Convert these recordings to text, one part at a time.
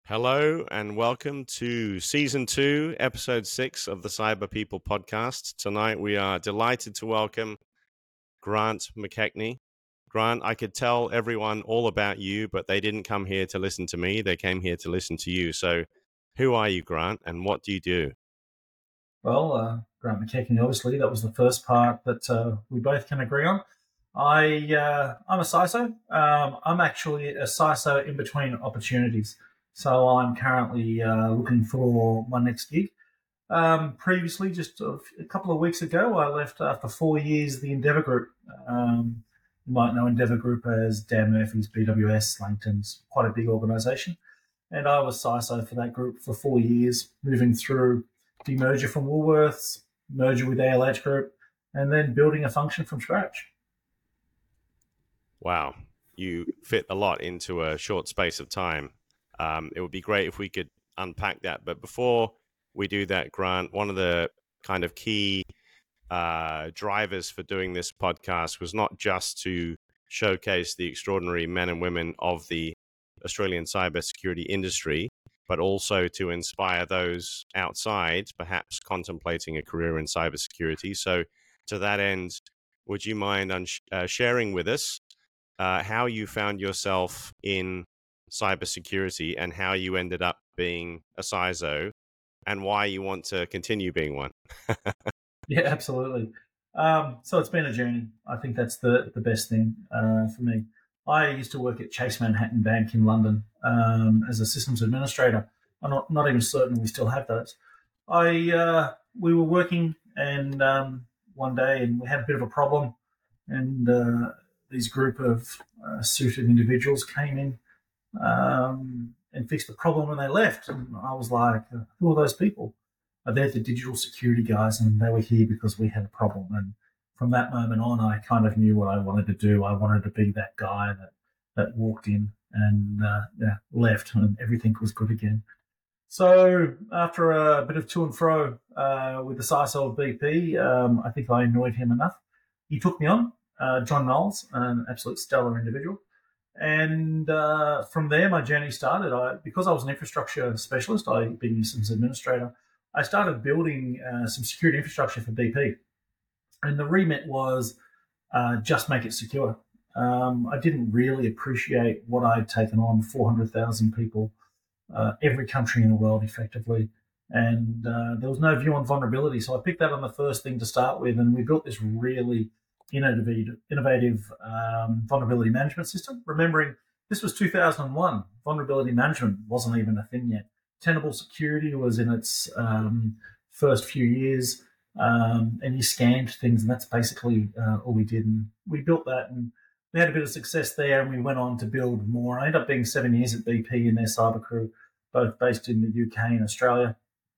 Hello and welcome to Season 2, Episode 6 of the Cyber People Podcast. Tonight we are delighted to welcome Grant McKechnie. Grant, I could tell everyone all about you, but they didn't come here to listen to me. They came here to listen to you. So who are you, Grant, and what do you do? Grant McKechnie, obviously, that was the first part that we both can agree on. I'm a CISO. I'm actually a CISO in between opportunities. So I'm currently looking for my next gig. Previously, just a couple of weeks ago, I left after 4 years the Endeavour Group. You might know Endeavour Group as Dan Murphy's, BWS, Langton's, quite a big organisation. And I was CISO for that group for 4 years, moving through the merger from Woolworths, merger with ALH Group, and then building a function from scratch. Wow, you fit a lot into a short space of time. It would be great if we could unpack that. But before we do that, Grant, one of the kind of key drivers for doing this podcast was not just to showcase the extraordinary men and women of the Australian cybersecurity industry, but also to inspire those outside, perhaps contemplating a career in cybersecurity. So to that end, would you mind sharing with us how you found yourself in cybersecurity and how you ended up being a CISO and why you want to continue being one? Yeah, absolutely. So it's been a journey. I think that's the best thing for me. I used to work at Chase Manhattan Bank in London as a systems administrator. I'm not even certain we still have those. We were working and one day and we had a bit of a problem, and these group of suited individuals came in and fixed the problem when they left. And I was like, who are those people? They're the digital security guys, and they were here because we had a problem. And from that moment on, I kind of knew what I wanted to do. I wanted to be that guy that walked in and left, and everything was good again. So after a bit of to and fro with the CISO of BP, I think I annoyed him enough. He took me on, John Knowles, an absolute stellar individual. And from there, my journey started. Because I was an infrastructure specialist, being a systems administrator, I started building some security infrastructure for BP. And the remit was just make it secure. I didn't really appreciate what I'd taken on, 400,000 people, every country in the world effectively. And there was no view on vulnerability. So I picked that on the first thing to start with. And we built this really innovative vulnerability management system. Remembering this was 2001. Vulnerability management wasn't even a thing yet. Tenable security was in its first few years, and you scanned things, and that's basically all we did. And we built that, and we had a bit of success there, and we went on to build more. I ended up being 7 years at BP in their cyber crew, both based in the UK and Australia.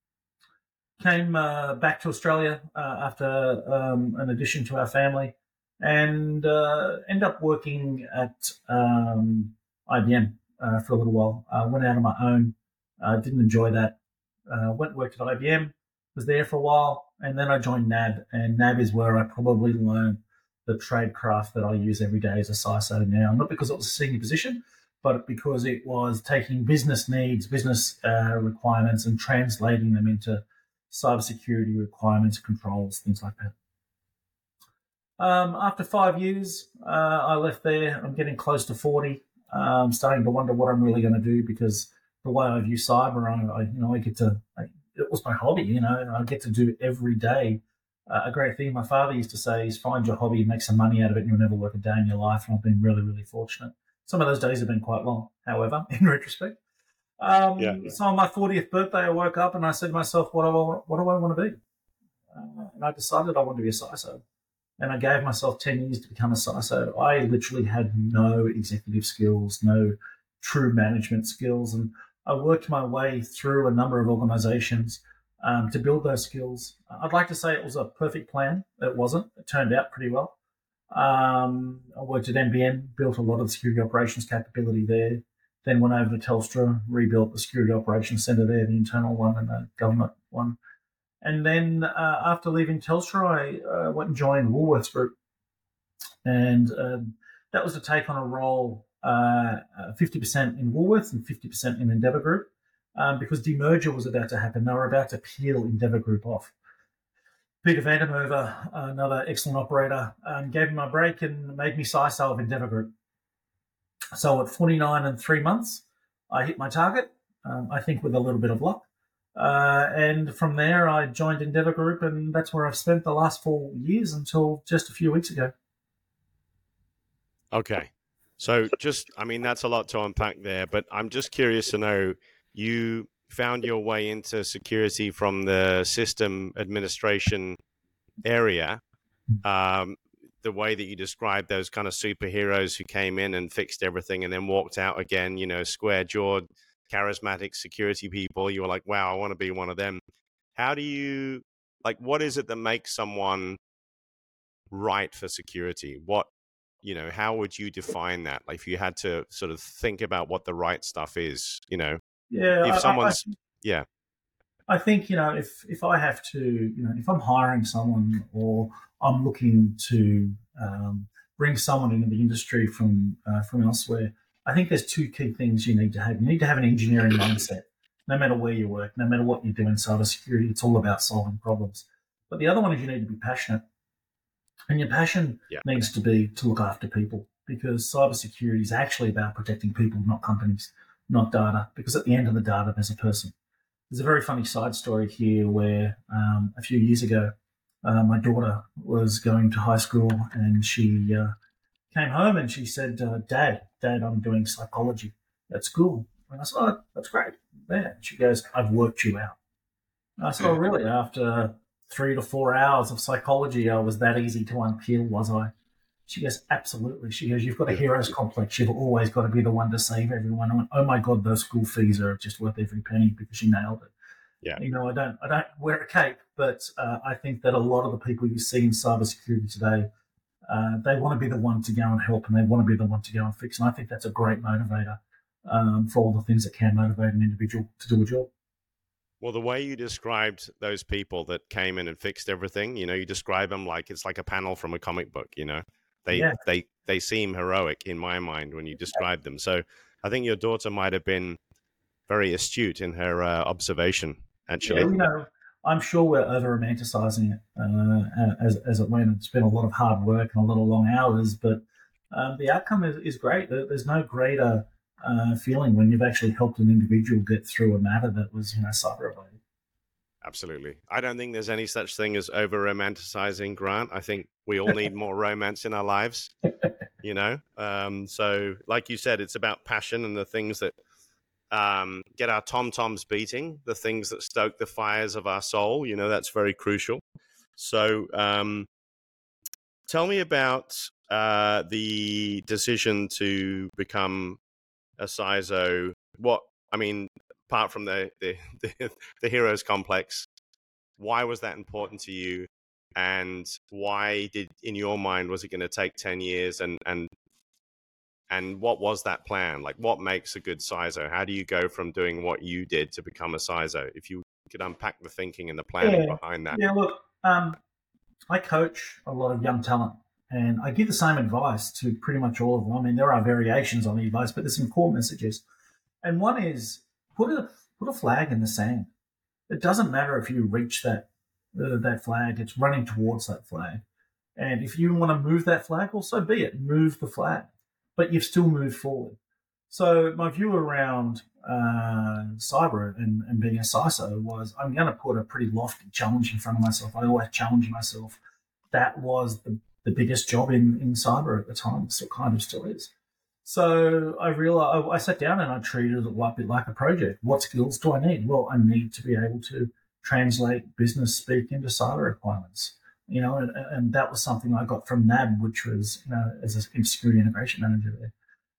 Came back to Australia after an addition to our family, and ended up working at IBM for a little while. Went out on my own. Didn't enjoy that. Went and worked at IBM, was there for a while, and then I joined NAB. And NAB is where I probably learned the trade craft that I use every day as a CISO now. Not because it was a senior position, but because it was taking business needs, business requirements, and translating them into cybersecurity requirements, controls, things like that. After 5 years, I left there. I'm getting close to 40. I'm starting to wonder what I'm really going to do, because the way I view cyber, it was my hobby. I get to do every day. A great thing my father used to say is, find your hobby, make some money out of it, and you'll never work a day in your life. And I've been really, really fortunate. Some of those days have been quite long, however, in retrospect. So on my 40th birthday, I woke up and I said to myself, what do I want to be? And I decided I wanted to be a CISO. And I gave myself 10 years to become a CISO. I literally had no executive skills, no true management skills. And I worked my way through a number of organizations to build those skills. I'd like to say it was a perfect plan. It wasn't. It turned out pretty well. I worked at NBN, built a lot of the security operations capability there. Then went over to Telstra, rebuilt the security operations center there, the internal one and the government one. And then after leaving Telstra, I went and joined Woolworths Group. And that was to take on a role 50% in Woolworths and 50% in Endeavour Group. because demerger was about to happen. They were about to peel Endeavour Group off. Peter Vandermerve, another excellent operator, gave me my break and made me CISO of Endeavour Group. So at 49 and 3 months, I hit my target, I think with a little bit of luck. And from there, I joined Endeavour Group, and that's where I've spent the last 4 years until just a few weeks ago. Okay. So that's a lot to unpack there, but I'm just curious to know, you found your way into security from the system administration area. The way that you described those kind of superheroes who came in and fixed everything and then walked out again, square-jawed, charismatic security people. You were like, wow, I want to be one of them. How do you, what is it that makes someone right for security? How would you define that? Like, if you had to sort of think about what the right stuff is, Yeah, if someone's, yeah. I think, if I have to, if I'm hiring someone or I'm looking to bring someone into the industry from elsewhere, I think there's two key things you need to have. You need to have an engineering mindset. No matter where you work, no matter what you do in cybersecurity, it's all about solving problems. But the other one is you need to be passionate. And your passion needs to be to look after people, because cybersecurity is actually about protecting people, not companies, not data, because at the end of the data, there's a person. There's a very funny side story here where a few years ago, my daughter was going to high school, and she came home and she said, Dad, I'm doing psychology at school. And I said, oh, that's great. Yeah. She goes, I've worked you out. And I said, oh, really? After 3 to 4 hours of psychology, I was that easy to unpeel, was I? She goes, absolutely. She goes, you've got a hero's complex. You've always got to be the one to save everyone. I went, oh my God, those school fees are just worth every penny, because she nailed it. Yeah. I don't wear a cape, but I think that a lot of the people you see in cybersecurity today, they want to be the one to go and help, and they want to be the one to go and fix. And I think that's a great motivator for all the things that can motivate an individual to do a job. Well, the way you described those people that came in and fixed everything, you describe them like it's like a panel from a comic book. They seem heroic in my mind when you describe them. So I think your daughter might have been very astute in her observation, actually. Yeah, I'm sure we're over romanticizing it as it went. It's been a lot of hard work and a lot of long hours, but the outcome is great. There's no greater feeling when you've actually helped an individual get through a matter that was, cyber related. Absolutely. I don't think there's any such thing as over romanticizing, Grant. I think we all need more romance in our lives, So like you said, it's about passion and the things that get our tom-toms beating, the things that stoke the fires of our soul. That's very crucial. So tell me about the decision to become a CISO. Apart from the heroes complex, why was that important to you? And why in your mind, was it going to take 10 years? And what was that plan? Like, what makes a good CISO? How do you go from doing what you did to become a CISO? If you could unpack the thinking and the planning behind that. Yeah, look, I coach a lot of young talent, and I give the same advice to pretty much all of them. I mean, there are variations on the advice, but there's some core messages. And one is put a flag in the sand. It doesn't matter if you reach that flag, it's running towards that flag. And if you want to move that flag, well, so be it. Move the flag, but you've still moved forward. So my view around cyber and being a CISO was, I'm going to put a pretty lofty challenge in front of myself. I always challenge myself. That was the biggest job in cyber at the time. So kind of still is. So I realized, I sat down and I treated it a bit like a project. What skills do I need? Well, I need to be able to translate business speak into cyber requirements. And that was something I got from NAB, which was, as a security integration manager there.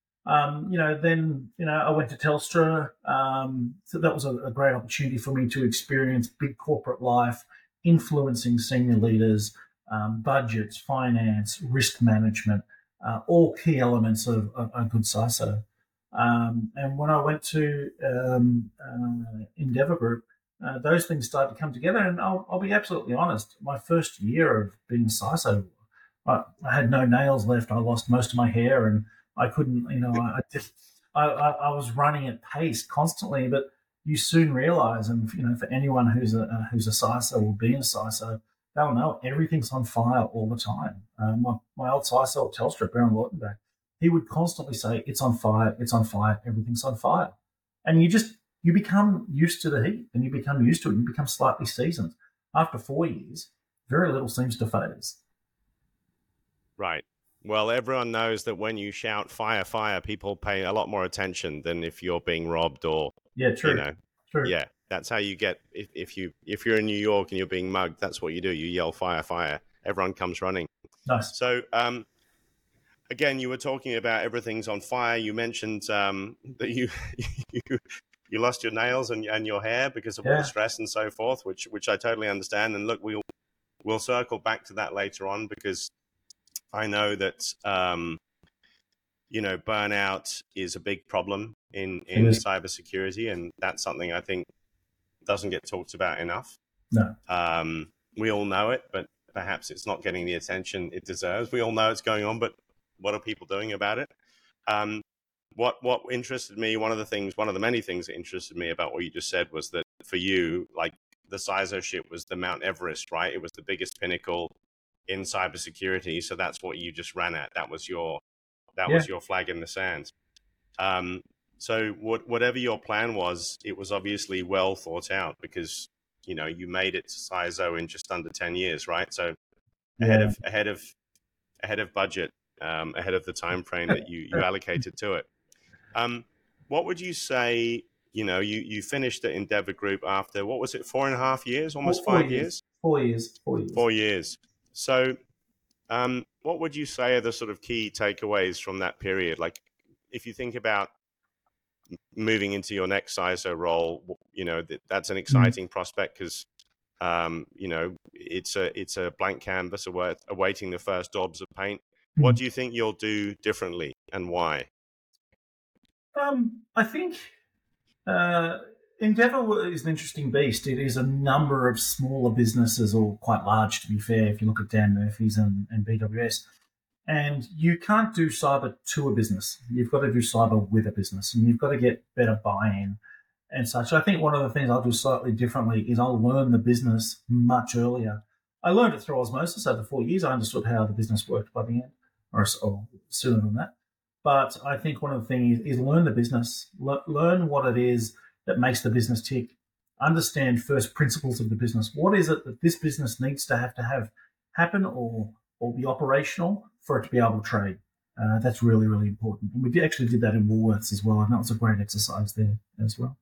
Then I went to Telstra. So that was a great opportunity for me to experience big corporate life, influencing senior leaders, budgets, finance, risk management, all key elements of a good CISO. And when I went to Endeavour Group, those things started to come together. And I'll be absolutely honest, my first year of being a CISO, I had no nails left. I lost most of my hair, and I couldn't, I was running at pace constantly. But, you soon realize, and for anyone who's a CISO or being a CISO, they'll know everything's on fire all the time. My old CISO at Telstra, Baron Lautenbach, he would constantly say, "It's on fire, it's on fire, everything's on fire," and you become used to the heat, and you become used to it, and you become slightly seasoned. After 4 years, very little seems to phase. Right. Well, everyone knows that when you shout "fire, fire," people pay a lot more attention than if you're being robbed or, Yeah, true. True. Yeah, that's how you get. If you're in New York and you're being mugged, that's what you do. You yell "fire, fire." Everyone comes running. Nice. So, again, you were talking about everything's on fire. You mentioned that you you lost your nails and your hair because of all the stress and so forth, which I totally understand. And look, we'll circle back to that later on, because I know that burnout is a big problem in cybersecurity, and that's something I think doesn't get talked about enough. No. We all know it, but perhaps it's not getting the attention it deserves. We all know it's going on, but what are people doing about it? What interested me, one of the many things that interested me about what you just said was that for you, like, the CISO ship was the Mount Everest, right? It was the biggest pinnacle in cybersecurity. So that's what you just ran at. That was your flag in the sand. So whatever your plan was, it was obviously well thought out, because you made it to CISO in just under 10 years, right? So ahead of budget, ahead of the time frame that you allocated to it. What would you say? You finished at Endeavour Group after, what was it, 4.5 years, almost 5 years? 4 years. 4 years. So, what would you say are the sort of key takeaways from that period? Like, if you think about moving into your next CISO role, that's an exciting prospect, because it's a blank canvas awaiting the first daubs of paint. What do you think you'll do differently, and why? I think Endeavour is an interesting beast. It is a number of smaller businesses, or quite large, to be fair, if you look at Dan Murphy's and BWS. And you can't do cyber to a business. You've got to do cyber with a business, and you've got to get better buy-in and such. I think one of the things I'll do slightly differently is I'll learn the business much earlier. I learned it through osmosis over 4 years. I understood how the business worked by the end, or sooner than that. But I think one of the things is learn the business, learn what it is that makes the business tick, understand first principles of the business. What is it that this business needs to have happen or be operational for it to be able to trade? That's really, really important. And we actually did that in Woolworths as well, and that was a great exercise there as well.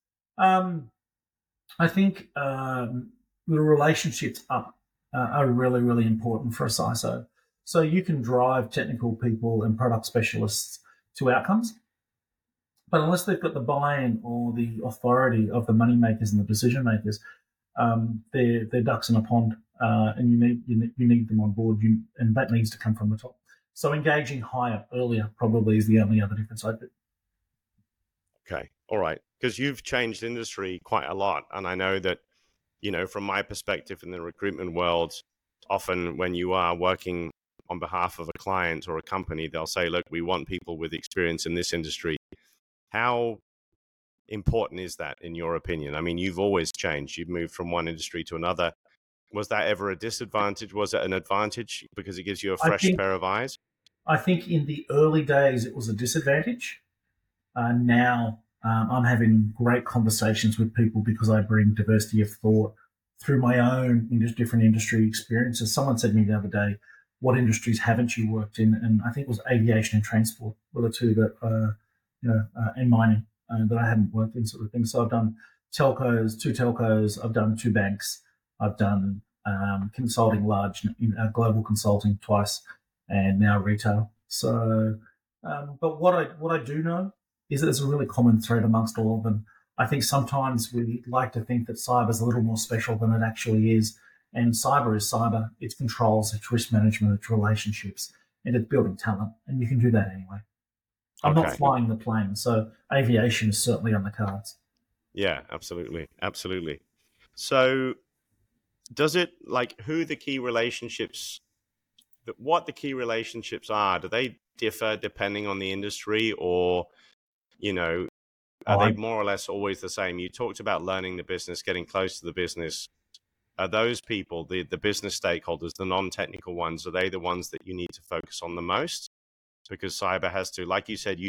I think the relationships up are really, really important for a CISO. So you can drive technical people and product specialists to outcomes, but unless they've got the buy-in or the authority of the money makers and the decision makers, they're ducks in a pond, and you need them on board, and that needs to come from the top. So engaging higher, earlier, probably is the only other difference I do. Okay, all right, because you've changed industry quite a lot, and I know that, from my perspective in the recruitment world, often when you are working on behalf of a client or a company, they'll say, look, we want people with experience in this industry. How important is that, in your opinion? I mean, you've always changed. You've moved from one industry to another. Was that ever a disadvantage? Was it an advantage because it gives you a fresh pair of eyes? I think in the early days it was a disadvantage. Now I'm having great conversations with people because I bring diversity of thought through my own different industry experiences. Someone said to me the other day, what industries haven't you worked in? And I think it was aviation and transport were the two that, and mining that I haven't worked in, sort of thing. So I've done two telcos, I've done 2 banks, I've done consulting, large global consulting twice, and now retail. So, but what I do know is that there's a really common thread amongst all of them. I think sometimes we like to think that cyber is a little more special than it actually is. And cyber is cyber. It's controls, it's risk management, it's relationships, and it's building talent. And you can do that anyway. I'm not flying the plane, so aviation is certainly on the cards. Yeah, absolutely. Absolutely. So does it, like, what the key relationships are, do they differ depending on the industry, or, are they more or less always the same? You talked about learning the business, getting close to the business. Are those people, the business stakeholders, the non-technical ones, are they the ones that you need to focus on the most? Because cyber has to, like you said,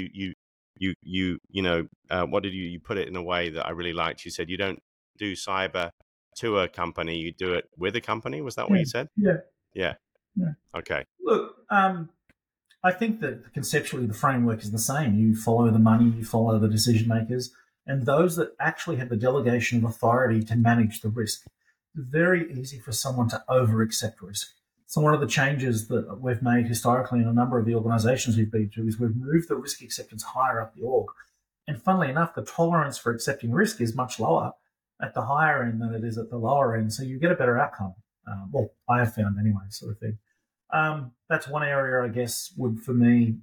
what did you put it in a way that I really liked? You said you don't do cyber to a company, you do it with a company. Was that what you said? Yeah. Yeah. Okay. Look, I think that conceptually the framework is the same. You follow the money, you follow the decision makers, and those that actually have the delegation of authority to manage the risk. It's very easy for someone to over-accept risk. So one of the changes that we've made historically in a number of the organizations we've been to is we've moved the risk acceptance higher up the org. And funnily enough, the tolerance for accepting risk is much lower at the higher end than it is at the lower end. So you get a better outcome. Well, I have found anyway, sort of thing. That's one area, I guess, would for me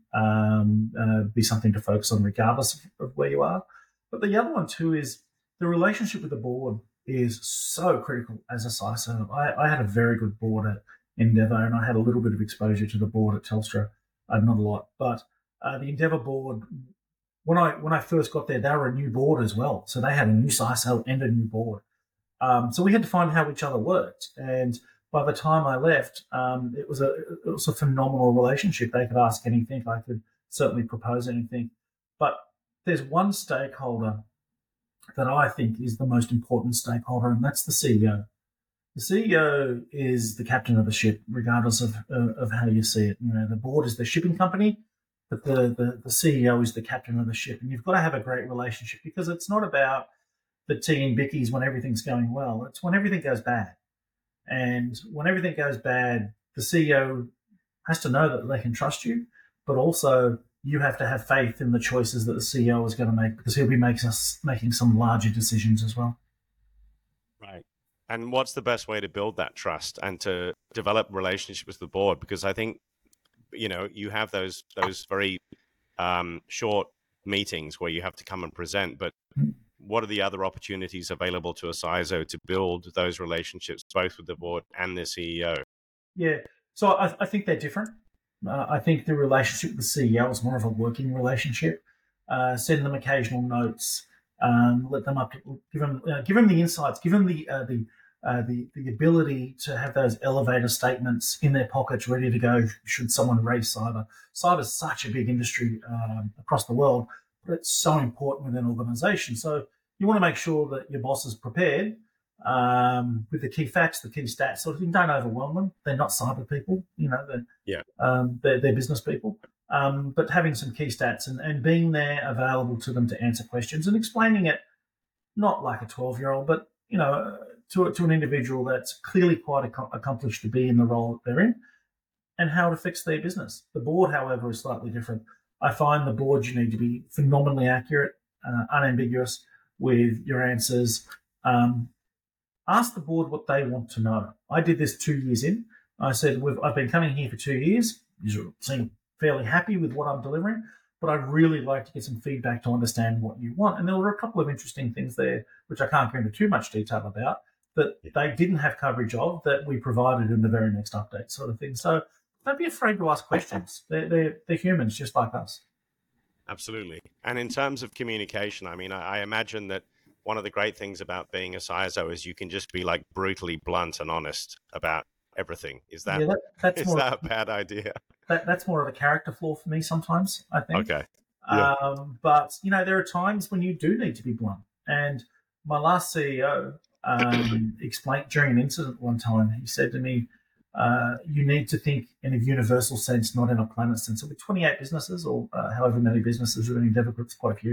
be something to focus on regardless of where you are. But the other one too is the relationship with the board is so critical as a CISO. I had a very good board at Endeavour, and I had a little bit of exposure to the board at Telstra, not a lot. But the Endeavour board, when I first got there, they were a new board as well. So they had a new CISO and a new board. So we had to find how each other worked. And by the time I left, it was a phenomenal relationship. They could ask anything. I could certainly propose anything. But there's one stakeholder that I think is the most important stakeholder, and that's the CEO. The CEO is the captain of the ship, regardless of how you see it. You know, the board is the shipping company, but the CEO is the captain of the ship. And you've got to have a great relationship because it's not about the tea and bickies when everything's going well. It's when everything goes bad. And when everything goes bad, the CEO has to know that they can trust you, but also you have to have faith in the choices that the CEO is going to make because he'll be making some larger decisions as well. Right. And what's the best way to build that trust and to develop relationships with the board? Because I think, you have those very short meetings where you have to come and present, but what are the other opportunities available to a CISO to build those relationships, both with the board and the CEO? Yeah, so I think they're different. I think the relationship with the CEO is more of a working relationship. Send them occasional notes, let them up, give them the insights, give them the ability to have those elevator statements in their pockets ready to go should someone raise cyber. Cyber is such a big industry across the world, but it's so important within an organization. So you want to make sure that your boss is prepared with the key facts, the key stats. So you don't overwhelm them. They're not cyber people, they're business people. But having some key stats and being there available to them to answer questions and explaining it, not like a 12-year-old, but, to an individual that's clearly quite accomplished to be in the role that they're in and how it affects their business. The board, however, is slightly different. I find the board, you need to be phenomenally accurate, unambiguous with your answers. Ask the board what they want to know. I did this 2 years in. I said, I've been coming here for 2 years. You seem fairly happy with what I'm delivering, but I'd really like to get some feedback to understand what you want. And there were a couple of interesting things there, which I can't go into too much detail about, that they didn't have coverage of that we provided in the very next update sort of thing. So don't be afraid to ask questions. They're humans just like us. Absolutely. And in terms of communication, I mean, I imagine that one of the great things about being a CISO is you can just be like brutally blunt and honest about everything. Is that a bad idea? That's more of a character flaw for me sometimes, I think. Okay. Yeah. But, there are times when you do need to be blunt. And my last CEO explained during an incident one time, he said to me, you need to think in a universal sense, not in a planet sense. So with 28 businesses or however many businesses within Endeavour Group's quite a few,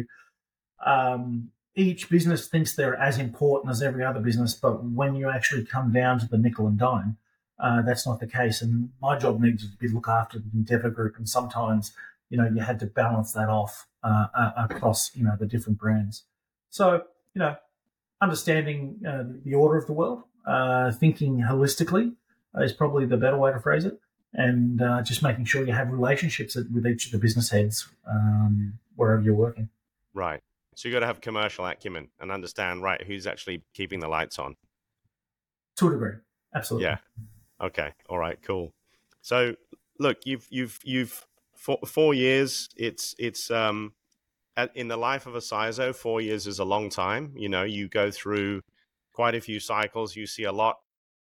each business thinks they're as important as every other business, but when you actually come down to the nickel and dime, that's not the case. And my job needs to be look after the Endeavour Group, and sometimes, you had to balance that off across, the different brands. So, understanding the order of the world, thinking holistically is probably the better way to phrase it, and just making sure you have relationships with each of the business heads wherever you're working. Right. So you got to have commercial acumen and understand, right, who's actually keeping the lights on. To a degree, absolutely. Yeah. Okay. All right. Cool. So, look, you've 4 years. It's in the life of a CISO, 4 years is a long time. You know, you go through quite a few cycles. You see a lot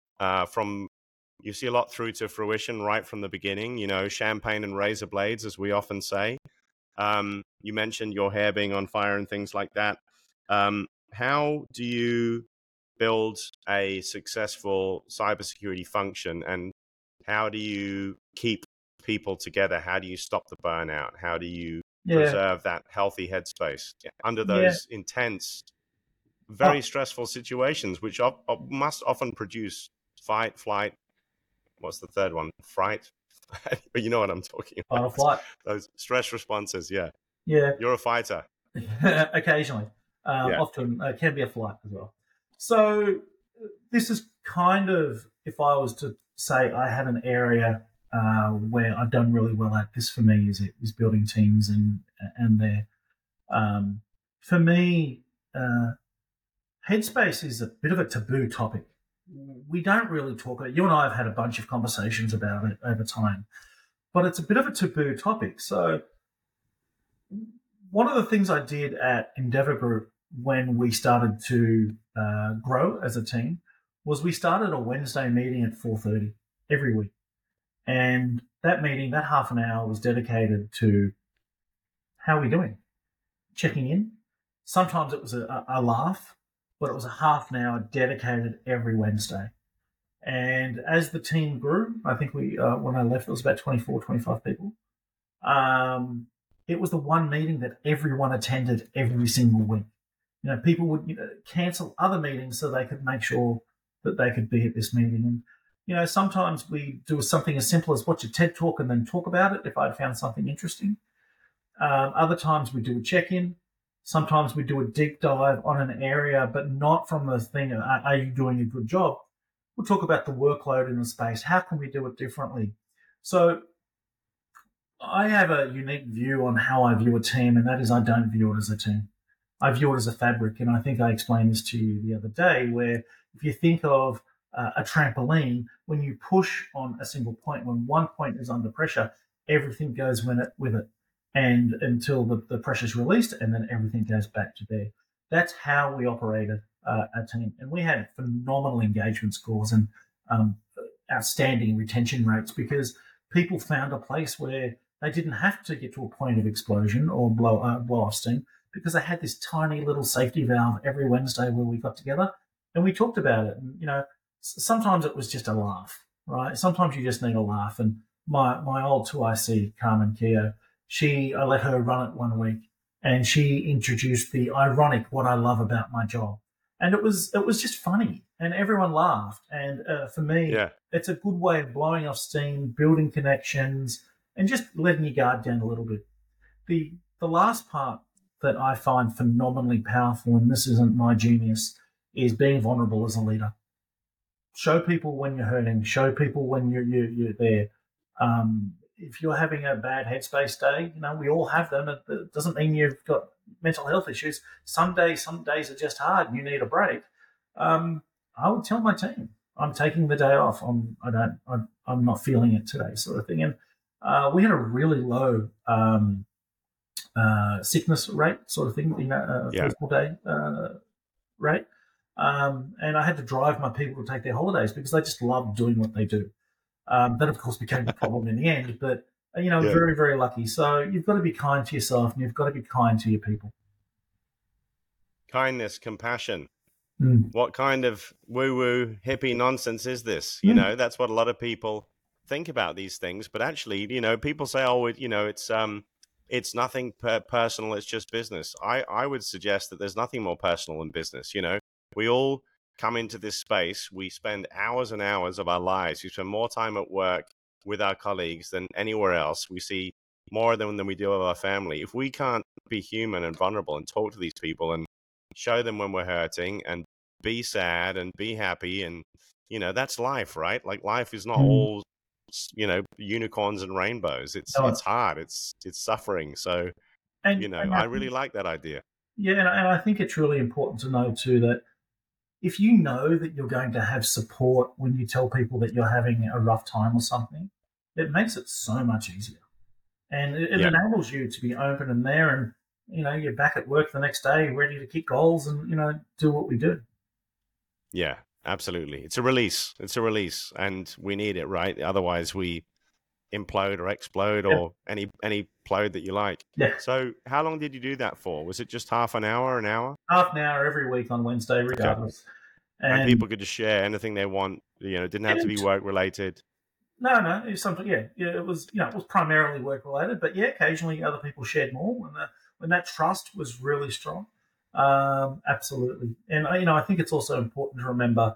through to fruition right from the beginning. You know, champagne and razor blades, as we often say. You mentioned your hair being on fire and things like that. How do you build a successful cybersecurity function, and how do you keep people together? How do you stop the burnout? How do you preserve that healthy headspace under those intense, very stressful situations, which must often produce fight, flight? What's the third one? Fright. But you know what I'm talking about. Fight or flight. Those stress responses. Yeah. Yeah. You're a fighter. Occasionally. Often can be a flight as well. So this is kind of, if I was to say I have an area where I've done really well at, this for me is building teams and their for me, headspace is a bit of a taboo topic. We don't really talk about it. You and I have had a bunch of conversations about it over time, but it's a bit of a taboo topic. So one of the things I did at Endeavour Group when we started to grow as a team was we started a Wednesday meeting at 4:30 every week. And that meeting, that half an hour, was dedicated to how are we doing? Checking in. Sometimes it was a laugh, but it was a half an hour dedicated every Wednesday. And as the team grew, I think when I left, it was about 24, 25 people. It was the one meeting that everyone attended every single week. You know, people would cancel other meetings so they could make sure that they could be at this meeting. And, you know, sometimes we do something as simple as watch a TED Talk and then talk about it if I'd found something interesting. Other times we do a check-in. Sometimes we do a deep dive on an area, but not from the thing, are you doing a good job? We'll talk about the workload in the space. How can we do it differently? So I have a unique view on how I view a team, and that is I don't view it as a team. I view it as a fabric, and I think I explained this to you the other day, where if you think of a trampoline, when you push on a single point, when one point is under pressure, everything goes with it, and until the pressure is released, and then everything goes back to there. That's how we operated a team, and we had phenomenal engagement scores and outstanding retention rates because people found a place where they didn't have to get to a point of explosion or blow off steam, because they had this tiny little safety valve every Wednesday where we got together and we talked about it. And, you know, sometimes it was just a laugh, right? Sometimes you just need a laugh. And my old 2IC, Carmen Keogh, I let her run it one week, and she introduced the ironic, what I love about my job. And it was just funny, and everyone laughed. And for me, it's a good way of blowing off steam, building connections, and just letting your guard down a little bit. The last part that I find phenomenally powerful, and this isn't my genius, is being vulnerable as a leader. Show people when you're hurting. Show people when you're there. If you're having a bad headspace day, you know, we all have them. It doesn't mean you've got mental health issues. Some days are just hard and you need a break. I would tell my team, I'm taking the day off. I'm not feeling it today, sort of thing. And we had a really low sickness rate, sort of thing, first day rate. And I had to drive my people to take their holidays because they just loved doing what they do. That, of course, became a problem in the end, but, very, very lucky. So you've got to be kind to yourself and you've got to be kind to your people. Kindness, compassion. What kind of woo-woo hippie nonsense is this? You know, that's what a lot of people think about these things. But actually, people say, it's nothing personal. It's just business. I would suggest that there's nothing more personal than business. We all come into this space. We spend hours and hours of our lives. We spend more time at work with our colleagues than anywhere else. We see more of them than we do of our family. If we can't be human and vulnerable and talk to these people and show them when we're hurting and be sad and be happy, and that's life, right? Like, life is not all unicorns and rainbows. It's hard. It's suffering. So I really like that idea. Yeah, and I think it's really important to know too that if you know that you're going to have support when you tell people that you're having a rough time or something, it makes it so much easier. And it enables you to be open and there. you're back at work the next day, ready to kick goals and do what we do. Yeah, absolutely. It's a release. It's a release, and we need it, right? Otherwise, we implode or explode Yeah, or any plode that you like. yeah. So, how long did you do that for? Was it just half an hour, an hour? Half an hour every week on Wednesday, Okay. regardless. And And people could just share anything they want. It didn't have to be it, work related. no, it was something. Yeah, it was. It was primarily work related, but yeah, occasionally other people shared more when that trust was really strong. Absolutely, and I think it's also important to remember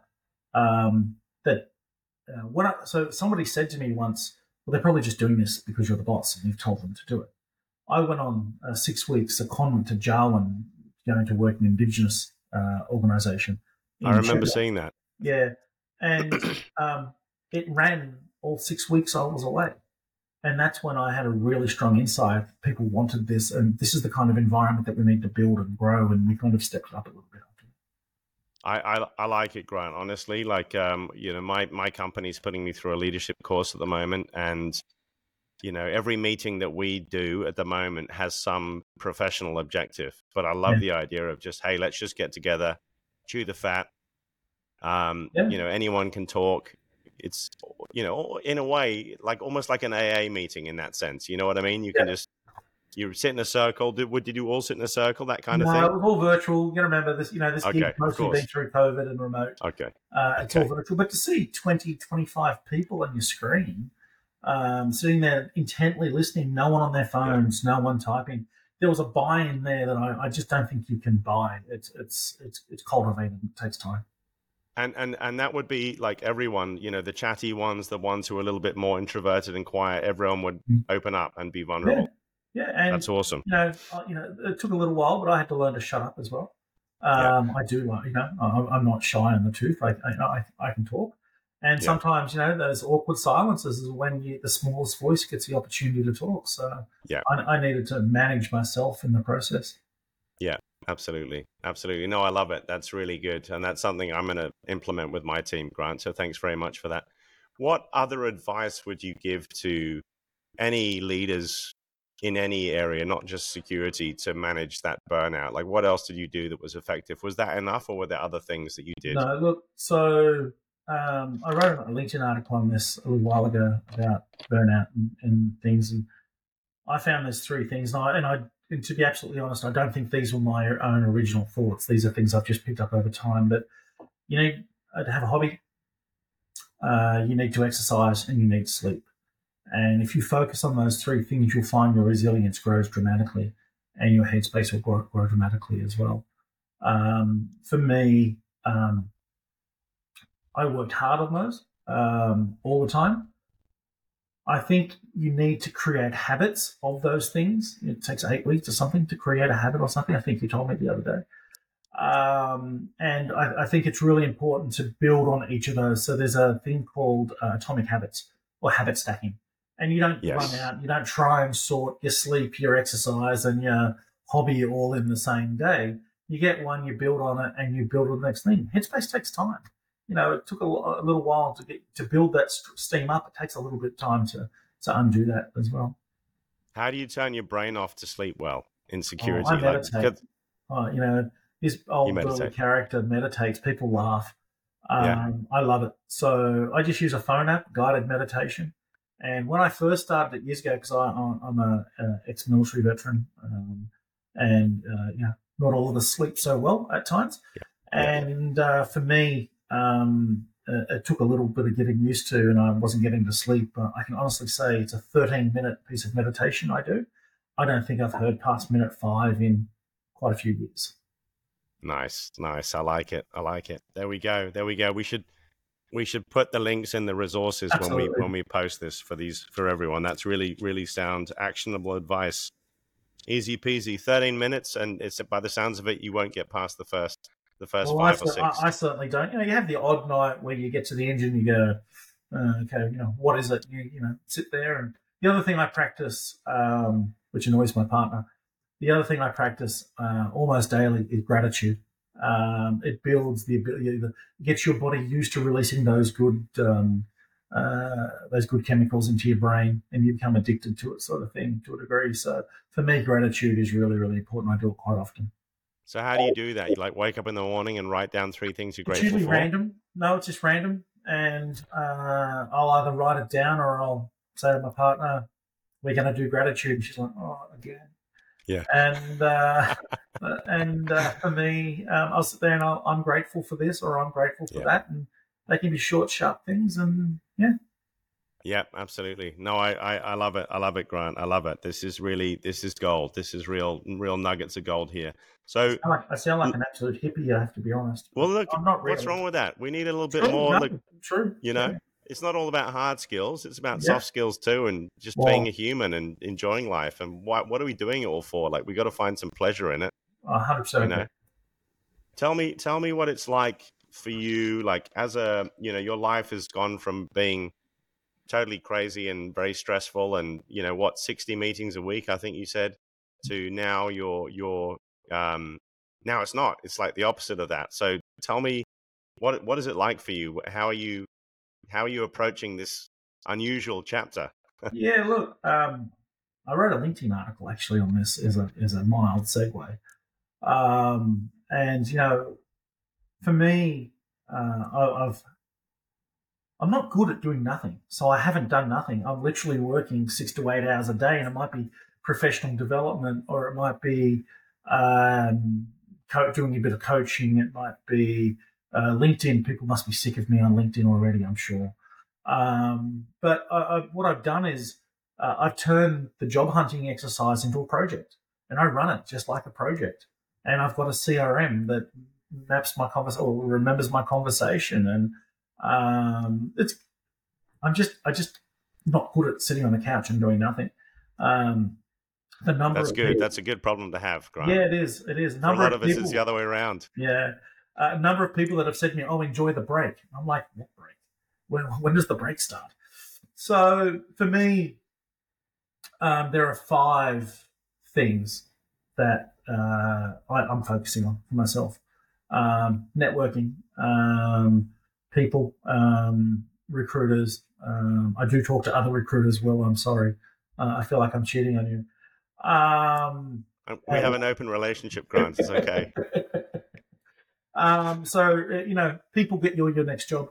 that so somebody said to me once, well, they're probably just doing this because you're the boss and you've told them to do it. I went on 6 weeks secondment to Jarwin, going to work in an Indigenous organisation. I remember seeing that. Yeah, and it ran all 6 weeks I was away. And that's when I had a really strong insight. People wanted this, and this is the kind of environment that we need to build and grow, and we kind of stepped it up a little bit. I like it, Grant, honestly. Like, my company's putting me through a leadership course at the moment, and every meeting that we do at the moment has some professional objective. But I love the idea of just, hey, let's just get together, chew the fat. Anyone can talk. It's, in a way, like almost like an AA meeting in that sense. You know what I mean? You can just, you sit in a circle. Did you all sit in a circle, that kind of thing? No, it was all virtual. You got to remember this, this Okay, gig mostly been through COVID and remote. Okay. It's all virtual. But to see 20, 25 people on your screen, sitting there intently listening, no one on their phones, no one typing. There was a buy-in there that I just don't think you can buy. It's cultivated. It takes time. And that would be like everyone, the chatty ones, the ones who are a little bit more introverted and quiet. Everyone would open up and be vulnerable. Yeah, and that's awesome. It took a little while, but I had to learn to shut up as well. I do, I'm not shy on the tooth. I can talk, and sometimes those awkward silences is when the smallest voice gets the opportunity to talk. So I needed to manage myself in the process. Yeah. Absolutely. Absolutely. No, I love it. That's really good. And that's something I'm going to implement with my team, Grant. So thanks very much for that. What other advice would you give to any leaders in any area, not just security, to manage that burnout? Like, what else did you do that was effective? Was that enough, or were there other things that you did? No, look, so I wrote a LinkedIn article on this a little while ago about burnout and things. And I found there's three things. And to be absolutely honest, I don't think these were my own original thoughts. These are things I've just picked up over time. But you need to have a hobby, you need to exercise, and you need sleep. And if you focus on those three things, you'll find your resilience grows dramatically and your headspace will grow dramatically as well. For me, I worked hard on those all the time. I think you need to create habits of those things. It takes 8 weeks or something to create a habit or something. I think you told me the other day. And I think it's really important to build on each of those. So there's a thing called atomic habits or habit stacking. And you don't run out, you don't try and sort your sleep, your exercise, and your hobby all in the same day. You get one, you build on it, and you build on the next thing. Headspace takes time. It took a little while to build that steam up. It takes a little bit of time to undo that as well. How do you turn your brain off to sleep well in security? I meditate. This old burly character meditates. People laugh. I love it. So I just use a phone app, guided meditation. And when I first started it years ago, because I'm a ex-military veteran, and not all of us sleep so well at times. And for me, it took a little bit of getting used to, and I wasn't getting to sleep. But I can honestly say it's a 13-minute piece of meditation I do. I don't think I've heard past minute 5 in quite a few years. Nice. I like it. There we go. We should put the links in the resources when we post this for everyone. That's really, really sound, actionable advice. Easy peasy. 13 minutes, and it's, by the sounds of it, you won't get past the first 5 or 6. I certainly don't. You have the odd night where you get to the engine, you go, okay, what is it? You sit there. And the other thing I practice, which annoys my partner, the other thing I practice almost daily is gratitude. It builds the ability, gets your body used to releasing those good those good chemicals into your brain, and you become addicted to it, sort of thing, to a degree. So for me, gratitude is really, really important. I do it quite often. So how do you do that? You like wake up in the morning and write down 3 things you're It's grateful usually for? random. No, it's just random, and I'll either write it down or I'll say to my partner, "We're going to do gratitude," and she's like, "Oh, again." Yeah. And for me, I'll sit there and I'm grateful for this or I'm grateful for that, and they can be short, sharp things, and yeah. Yeah, absolutely. No, I love it. I love it, Grant. I love it. This is gold. This is real nuggets of gold here. So I sound like an absolute hippie, I have to be honest. well, look, I'm not what's really. wrong with that? We need a little bit True, more. no, Look, true. you know, it's not all about hard skills. It's about Yeah. soft skills too, and just Well, being a human and enjoying life. And what are we doing it all for? Like, we got to find some pleasure in it. 100%. You know, tell me what it's like for you. Like, as a, you know, your life has gone from being totally crazy and very stressful, and, you know, what, 60 meetings a week, I think you said, to now you're now it's not. It's like the opposite of that. So tell me, what is it like for you? How are you approaching this unusual chapter? Yeah, look, I wrote a LinkedIn article actually on this as a mild segue. And you know, for me, I'm not good at doing nothing, so I haven't done nothing. I'm literally working 6 to 8 hours a day, and it might be professional development, or it might be doing a bit of coaching. It might be LinkedIn. People must be sick of me on LinkedIn already, I'm sure. But what I've done is I've turned the job hunting exercise into a project, and I run it just like a project. And I've got a CRM that maps my conversation or remembers my conversation, and I'm just not good at sitting on the couch and doing nothing. The number That's of good. people, That's a good problem to have, Grant. yeah, it is. It is. For a lot of us, it's the other way around. Yeah, a number of people that have said to me, "Oh, enjoy the break." I'm like, "What break? When does the break start?" So for me, there are 5 things that I'm focusing on for myself: networking, people, recruiters. I do talk to other recruiters. Well, I'm sorry, I feel like I'm cheating on you. We have an open relationship, Grant. It's okay. So you know, people get you your next job.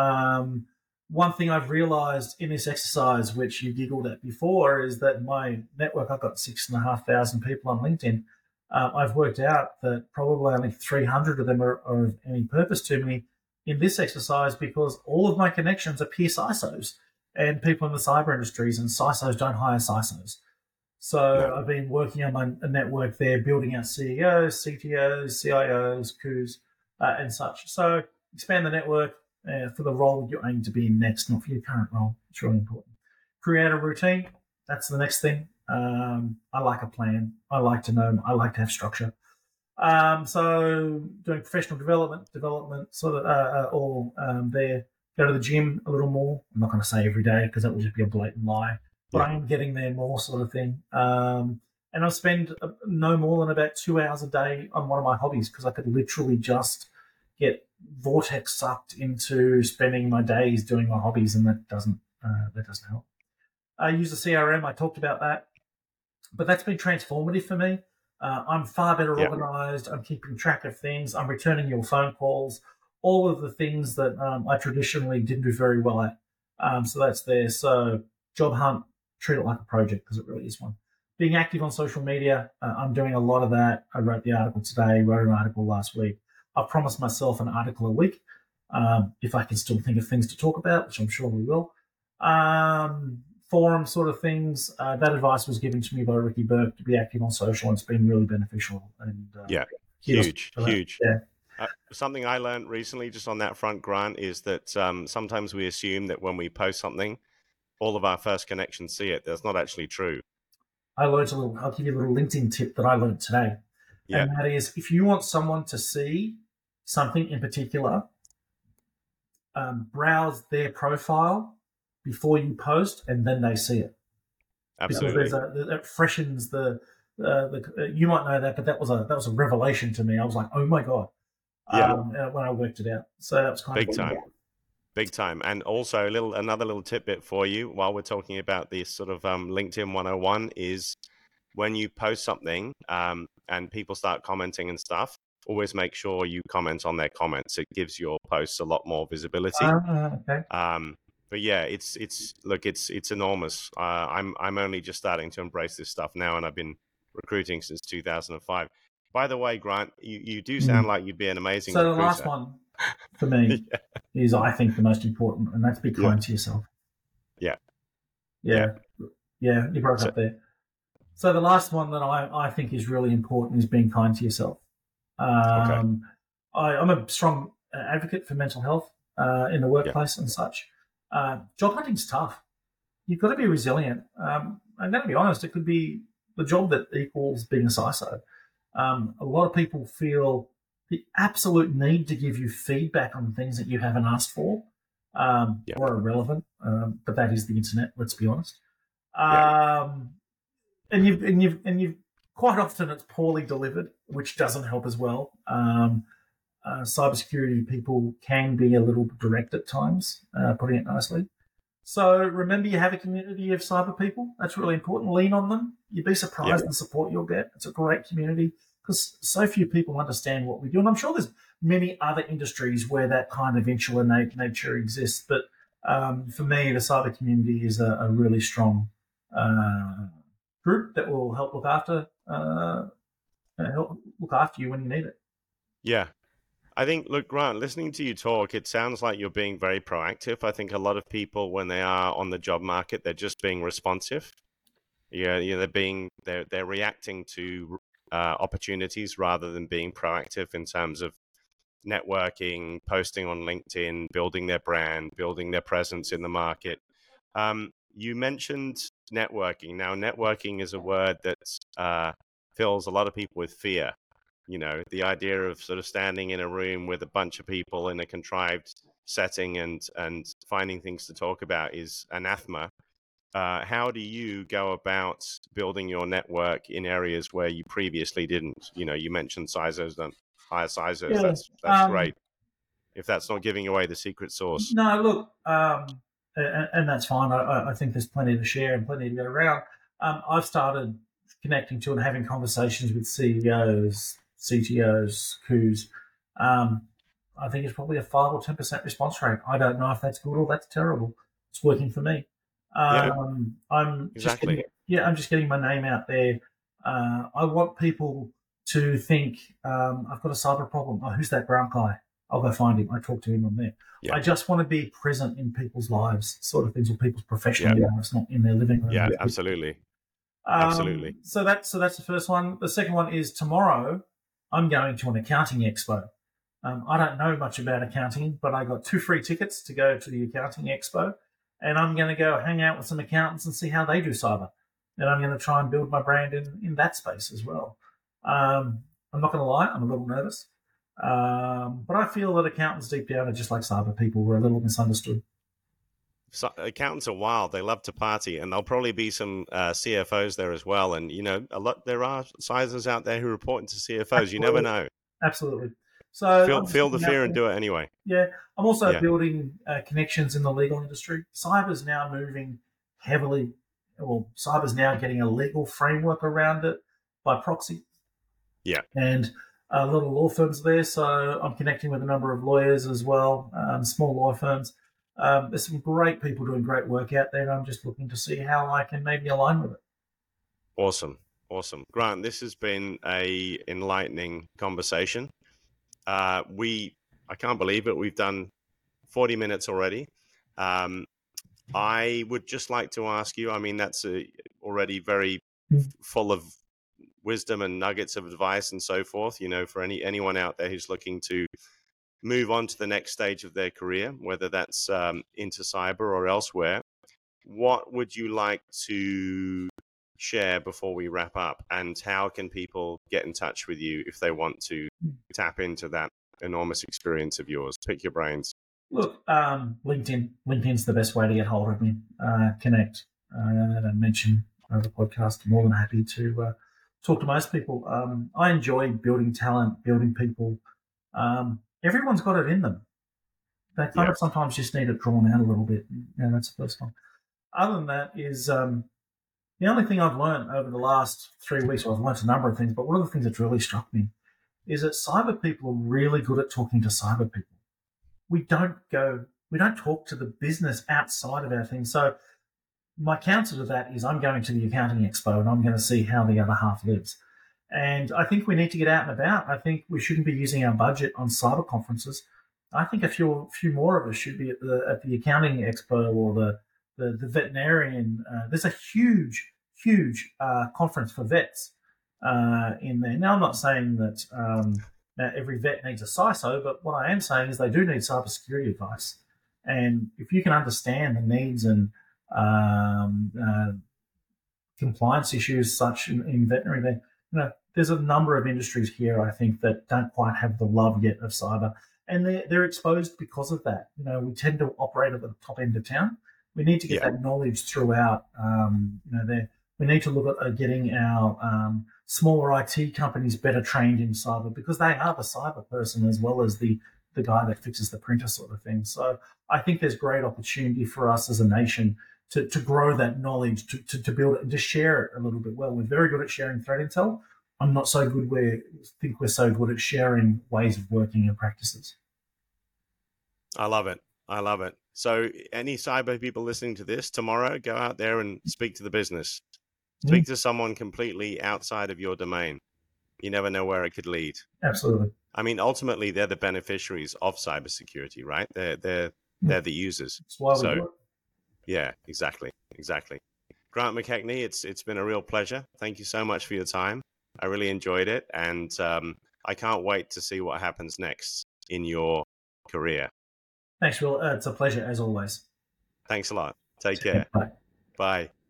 One thing I've realized in this exercise, which you giggled at before, is that my network, I've got 6,500 people on LinkedIn. I've worked out that probably only 300 of them are of any purpose to me in this exercise, because all of my connections are peer CISOs and people in the cyber industries, and CISOs don't hire CISOs. So I've been working on my network there, building out CEOs, CTOs, CIOs, COOs, and such. So expand the network for the role you aim to be in next, not for your current role. It's really important. Create a routine. That's the next thing. I like a plan. I like to know. I like to have structure. So doing professional development, sort of all there. Go to the gym a little more. I'm not going to say every day because that will just be a blatant lie. But I am getting there more, sort of thing. And I spend no more than about 2 hours a day on one of my hobbies, because I could literally just get vortex sucked into spending my days doing my hobbies, and that doesn't help. I use the CRM. I talked about that, but that's been transformative for me. I'm far better organized. I'm keeping track of things. I'm returning your phone calls. All of the things that I traditionally didn't do very well at. So that's there. So job hunt, treat it like a project, because it really is one. Being active on social media, I'm doing a lot of that. I wrote the article today, wrote an article last week. I've promised myself an article a week, if I can still think of things to talk about, which I'm sure we will. Forum sort of things. That advice was given to me by Ricky Burke, to be active on social, and it's been really beneficial. And huge. Yeah. Something I learned recently just on that front, Grant, is that sometimes we assume that when we post something, all of our first connections see it. That's not actually true. I'll give you a little LinkedIn tip that I learned today. And that is, if you want someone to see something in particular, browse their profile before you post, and then they see it. Absolutely. Because that freshens the you might know that, but that was a revelation to me. I was like, oh my God. When I worked it out. So that was kind big of time. Big time. And also another little tidbit for you while we're talking about this sort of LinkedIn 101 is when you post something and people start commenting and stuff, always make sure you comment on their comments. It gives your posts a lot more visibility. Okay. But yeah, it's enormous. I'm only just starting to embrace this stuff now, and I've been recruiting since 2005. By the way, Grant, you do sound like you'd be an amazing So recruiter. the last one for me is, I think, the most important, and that's be kind to yourself. Yeah. You broke up there. So the last one that I think is really important is being kind to yourself. I'm a strong advocate for mental health in the workplace and such. Job hunting's tough. You've got to be resilient. I'm going to be honest, it could be the job that equals being a CISO. A lot of people feel the absolute need to give you feedback on things that you haven't asked for or are irrelevant. But that is the internet, let's be honest. And you've quite often it's poorly delivered, which doesn't help as well. Cybersecurity people can be a little direct at times, putting it nicely. So remember, you have a community of cyber people. That's really important. Lean on them. You'd be surprised the support you'll get. It's a great community because so few people understand what we do. And I'm sure there's many other industries where that kind of insular nature exists. But for me, the cyber community is a really strong group that will help look after you when you need it. Yeah. I think, look, Grant, listening to you talk, it sounds like you're being very proactive. I think a lot of people, when they are on the job market, they're just being responsive. They're reacting to opportunities rather than being proactive in terms of networking, posting on LinkedIn, building their brand, building their presence in the market. You mentioned networking. Now, networking is a word that fills a lot of people with fear. You know, the idea of sort of standing in a room with a bunch of people in a contrived setting and finding things to talk about is anathema. How do you go about building your network in areas where you previously didn't? You know, you mentioned CISOs, hire CISOs. That's great. If that's not giving away the secret sauce. No, look, and that's fine. I think there's plenty to share and plenty to go around. I've started connecting to and having conversations with CEOs, CTOs, COOs. I think it's probably a 5 or 10% response rate. I don't know if that's good or that's terrible. It's working for me. I'm just getting my name out there. I want people to think I've got a cyber problem. Oh, who's that brown guy? I'll go find him. I talk to him on there. I just want to be present in people's lives, sort of things, or people's professional lives, not in their living room. Yeah, absolutely. Absolutely. So that's the first one. The second one is tomorrow I'm going to an accounting expo. I don't know much about accounting, but I got 2 free tickets to go to the accounting expo, and I'm going to go hang out with some accountants and see how they do cyber. And I'm going to try and build my brand in that space as well. I'm not going to lie, I'm a little nervous. But I feel that accountants deep down are just like cyber people. We're a little misunderstood. So accountants are wild. They love to party, and there'll probably be some CFOs there as well. And, you know, there are CISOs out there who report into CFOs. Absolutely. You never know. Absolutely. So feel the fear and do it anyway. Yeah. I'm also building connections in the legal industry. Cyber's now moving heavily. Well, cyber's now getting a legal framework around it by proxy. Yeah. And a lot of law firms there. So I'm connecting with a number of lawyers as well, small law firms. There's some great people doing great work out there, and I'm just looking to see how I can maybe align with it. Awesome. Grant, this has been a enlightening conversation. I can't believe it. We've done 40 minutes already. I would just like to ask you, I mean, that's already very full of wisdom and nuggets of advice and so forth, you know, for anyone out there who's looking to move on to the next stage of their career, whether that's into cyber or elsewhere. What would you like to share before we wrap up, and how can people get in touch with you if they want to tap into that enormous experience of yours? Pick your brains. Look, LinkedIn's the best way to get hold of me. Connect. I mentioned the podcast. I'm more than happy to talk to most people. I enjoy building talent, building people. Everyone's got it in them. They kind Yeah. of sometimes just need it drawn out a little bit. Yeah, that's the first one. Other than that is the only thing I've learned over the last 3 weeks. Well, I've learned a number of things, but one of the things that's really struck me is that cyber people are really good at talking to cyber people. We don't talk to the business outside of our thing. So my counter to that is I'm going to the accounting expo and I'm going to see how the other half lives. And I think we need to get out and about. I think we shouldn't be using our budget on cyber conferences. I think a few more of us should be at the accounting expo or the veterinarian. There's a huge conference for vets in there. Now I'm not saying that every vet needs a CISO, but what I am saying is they do need cybersecurity advice. And if you can understand the needs and um, uh, compliance issues such in veterinary, then there's a number of industries here I think that don't quite have the love yet of cyber, and they're exposed because of that. We tend to operate at the top end of town. We need to get Yeah. that knowledge throughout. We need to look at getting our smaller IT companies better trained in cyber because they are the cyber person as well as the guy that fixes the printer sort of thing. So I think there's great opportunity for us as a nation to grow that knowledge, to build it and to share it a little bit well. We're very good at sharing threat intel. I'm not so good think we're so good at sharing ways of working and practices. I love it. I love it. So any cyber people listening to this tomorrow, go out there and speak to the business. Speak to someone completely outside of your domain. You never know where it could lead. Absolutely. I mean, ultimately, they're the beneficiaries of cybersecurity, right? They're the users. That's why we So, do it. yeah, exactly. Grant McKechnie, it's been a real pleasure. Thank you so much for your time. I really enjoyed it, and I can't wait to see what happens next in your career. Thanks, Will. It's a pleasure as always. Thanks a lot. Take care. Bye. Bye.